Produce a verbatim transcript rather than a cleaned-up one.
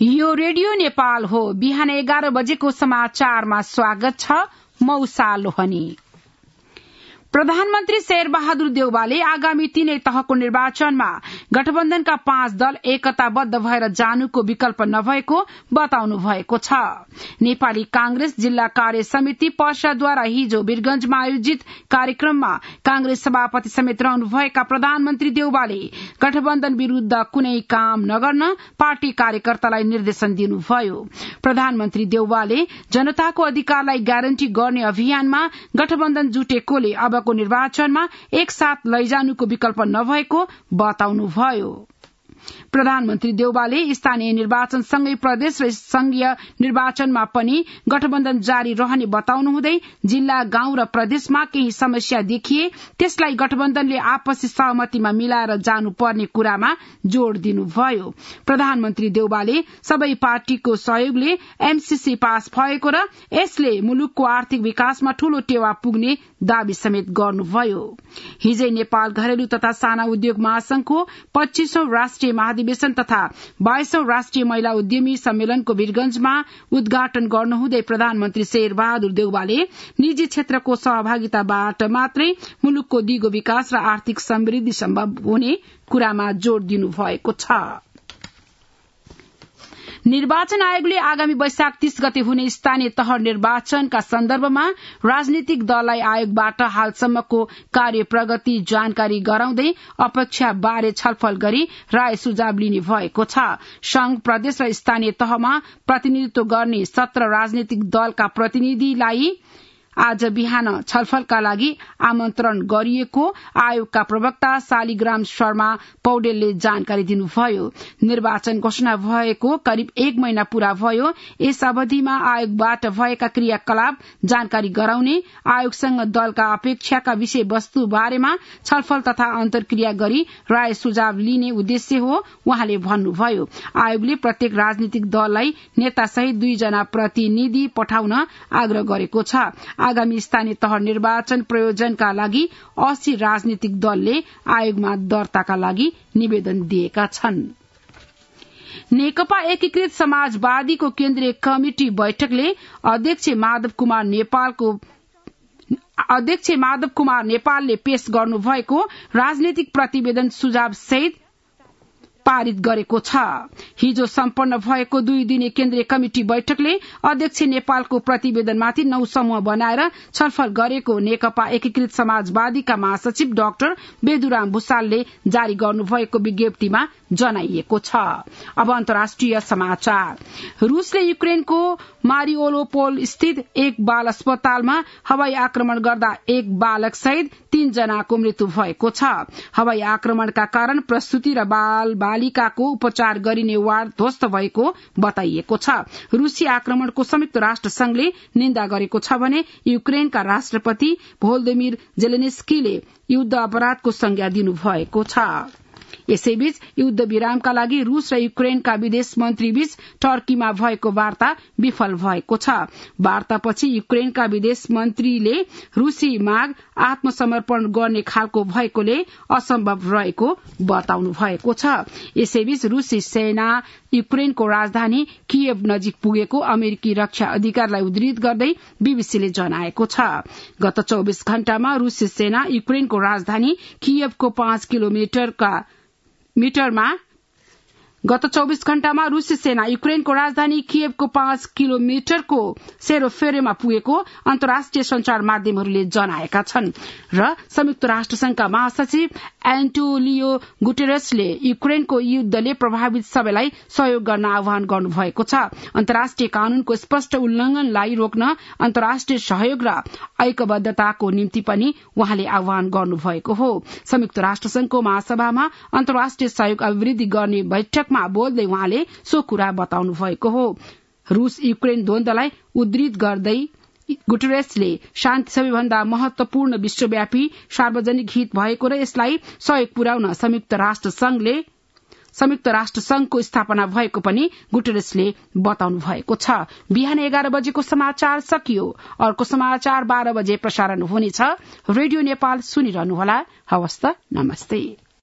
यो रेडियो नेपाल हो। बिहान एघार बजेको समाचारमा स्वागत छ। मौसा लोहनी। प्रधानमन्त्री शेरबहादुर देउवाले आगामी तीनै तहको निर्वाचनमा गठबन्धनका पाँच दल एकताबद्ध भएर जानुको विकल्प नभएको बताउनु भएको छ। नेपाली कांग्रेस जिल्ला कार्य समिति पर्साद्वारा हिजो वीरगंजमा आयोजित कार्यक्रममा कांग्रेस सभापति समेत रहनुभएका प्रधानमन्त्री देउवाले गठबन्धन विरूद्ध कुनै काम नगर्न पार्टी कार्यकर्तालाई निर्देशन दिनुभयो। प्रधानमन्त्री देउवाले जनताको अधिकारलाई ग्यारेन्टी गर्ने अभियानमा गठबन्धन जुटेकोले अब को निर्वाचनमा एक साथ लैजानुको विकल्प नभएको बताउनुभयो। प्रधानमन्त्री देउवाले स्थानीय निर्वाचनसँगै प्रदेश र संघीय निर्वाचनमा पनि गठबन्धन जारी रहने बताउनुहुँदै जिल्ला गाउँ र प्रदेशमा केही समस्या देखिए त्यसलाई गठबन्धनले आपसी सहमतिमा मिलाएर जानुपर्ने कुरामा जोड़ दिनुभयो। प्रधानमन्त्री देउवाले सबै पार्टीको सहयोगले एमसीसी पास भएको र यसले मुलुकको आर्थिक विकासमा ठूलो टेवा पुग्ने दावी समेत गर्नुभयो। हिजै नेपाल घरेलु तथा साना उद्योग महासंघको पच्चीसौं राष्ट्रिय महाधिवेशन तथा बाइसौं राष्ट्रिय महिला उद्यमी सम्मेलनको वीरगंजमा उद्घाटन गर्नुहुँदै प्रधानमन्त्री शेरबहादुर देउवाले निजी क्षेत्रको सहभागिताबाट मात्रै मुलुकको दिगो विकास र आर्थिक समृद्धि सम्भव हुने कुरामा जोड़ दिनुभएको छ। निर्वाचन आयोगले आगामी वैशाख तीस गते हुने स्थानीय तह निर्वाचनका सन्दर्भमा राजनीतिक दललाई आयोगबाट हालसम्मको कार्य प्रगति जानकारी गराउँदै अपेक्षा बारे छलफल गरी राय सुझाव लिने भएको छ। संघ प्रदेश र स्थानीय तहमा प्रतिनिधित्व गर्ने सत्र राजनीतिक दलका प्रतिनिधिलाई आज बिहान छलफलका लागि आमन्त्रण गरिएको आयोगका प्रवक्ता शालिग्राम शर्मा पौडेलले जानकारी दिनुभयो। निर्वाचन घोषणा भएको करिब एक महिना पूरा भयो। यस अवधिमा आयोगबाट भएका क्रियाकलाप जानकारी गराउने, आयोगसँग दलका अपेक्षाका विषय वस्तु बारेमा छलफल तथा अन्तर्क्रिया गरी राय सुझाव लिने उद्देश्य हो उहाँले भन्नुभयो। आयोगले प्रत्येक राजनीतिक दललाई नेतासहित दुईजना प्रतिनिधि पठाउन आग्रह गरेको छ। आगामी स्थानीय तह निर्वाचन प्रयोजनका लागि अस्सी राजनीतिक दलले आयोगमा दर्ताका लागि निवेदन दिएका छन्। नेकपा एकीकृत समाजवादीको केन्द्रीय कमिटी बैठकले अध्यक्ष माधव कुमार नेपालको अध्यक्ष माधव कुमार नेपालले पेश गर्नुभएको राजनीतिक प्रतिवेदन सुझाव सहित पारित गरेको छ। हिजो सम्पन्न भएको दुई दिने केन्द्रीय कमिटी बैठकले अध्यक्ष नेपालको प्रतिवेदनमाथि नौ समूह बनाएर छलफल गरेको नेकपा एकीकृत समाजवादीका महासचिव डाक्टर बेदुराम भूषालले जारी गर्नुभएको विज्ञप्तिमा जनाइएको छ। अब अन्तर्राष्ट्रिय समाचार। रूसले युक्रेनको मारियोपोल स्थित एक बाल अस्पतालमा हवाई आक्रमण गर्दा एक बालक सहित तीन जनाको मृत्यु भएको छ। हवाई आक्रमणका कारण प्रसूति र बाल बालिकाको उपचार गरिने वार्ड ध्वस्त भएको बताइएको छ। रूसी आक्रमणको संयुक्त राष्ट्र संघले निन्दा गरेको छ भने युक्रेनका राष्ट्रपति भोलोदिमिर जेलेन्स्कीले युद्ध अपराधको संज्ञा दिनुभएको छ। यसैबीच युद्ध विरामका लागि रूस र युक्रेनका विदेश मन्त्री बीच टर्कीमा भएको वार्ता विफल भएको छ। वार्तापछि युक्रेनका विदेश मन्त्रीले रूसी माग आत्मसमर्पण गर्ने खालको भएकोले असम्भव रहेको बताउनु भएको छ। यसैबीच रूसी सेना युक्रेनको राजधानी कियव नजिक पुगेको अमेरिकी रक्षा अधिकारीलाई उद्धृत गर्दै बीबीसीले जनाएको छ। गत चौबिस घण्टामा रूसी सेना युक्रेनको राजधानी कियवको पाँच किलोमिटरका मिटरमा गत चौबिस घण्टामा रूसी सेना युक्रेनको राजधानी कियवको पाँच किलोमिटरको सेरोफेरोमा पुगेको अन्तर्राष्ट्रिय संचार माध्यमहरूले जनाएका छन्। र संयुक्त राष्ट्र संघका महासचिव एन्टोनियो गुटेरसले युक्रेनको युद्धले प्रभावित सबैलाई सहयोग गर्न आह्वान गर्नुभएको छ। अन्तर्राष्ट्रिय कानूनको स्पष्ट उल्लंघनलाई रोक्न अन्तर्राष्ट्रिय सहयोग र ऐक्यबद्धताको निम्ति पनि उहाँले आह्वान गर्नुभएको हो। संयुक्त राष्ट्र संघको महासभामा अन्तर्राष्ट्रिय सहयोग अभिवृद्धि गर्ने बैठक मा बोल्दै उहाँले सो कुरा बताउनु भएको हो। रूस युक्रेन द्वन्द्वलाई उद्धृत गर्दै गुटेरेसले शान्ति सबैभन्दा महत्वपूर्ण विश्वव्यापी सार्वजनिक हित भएको र यसलाई सहयोग पुर्याउन संयुक्त राष्ट्र संघले संयुक्त राष्ट्र संघको स्थापना भएको पनि गुटेरेसले बताउनु भएको छ। बिहान एघार बजेको समाचार सकियो। अर्को समाचार बाह्र बजे प्रसारण हुनेछ। रेडियो नेपाल सुनिरहनुहोला। हवस् त, नमस्ते।